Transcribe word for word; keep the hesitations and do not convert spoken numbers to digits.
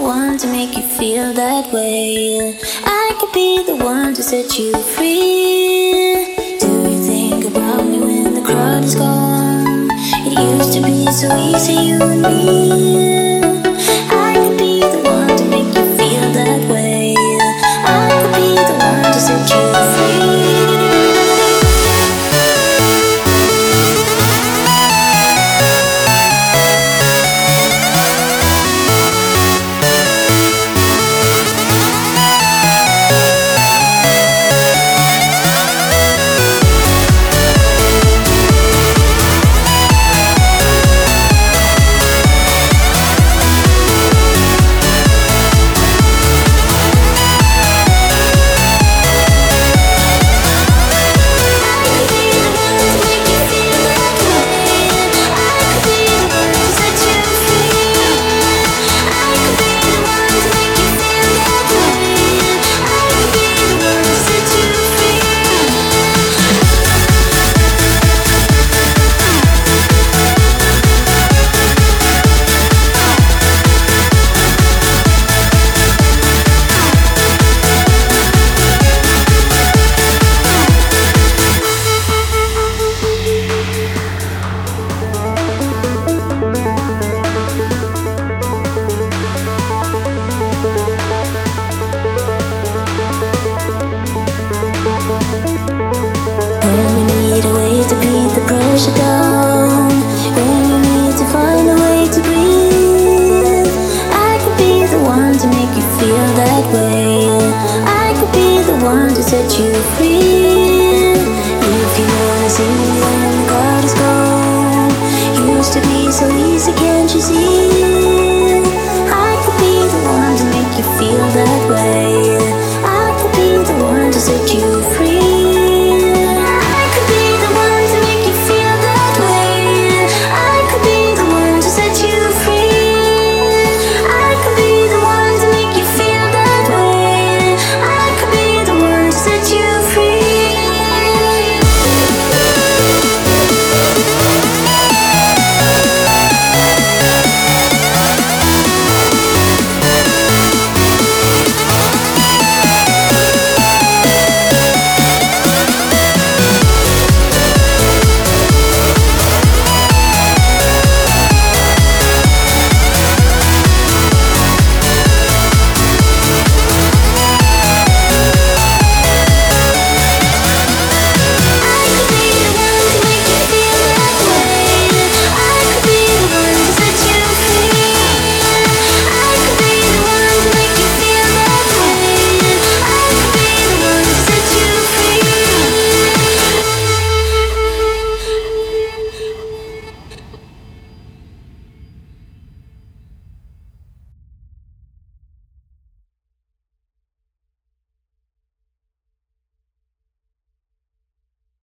one to make you feel that way. I could be the one to set you free. Do you think about me when the crowd is gone? It used to be so easy, you and me. I could be the one to make you feel that way. I could be the one to set you free. Down when you need to find a way to breathe. I could be the one to make you feel that way. I could be the one to set you free. If you wanna see me when the crowd is gone, used to be so easy, can't you see?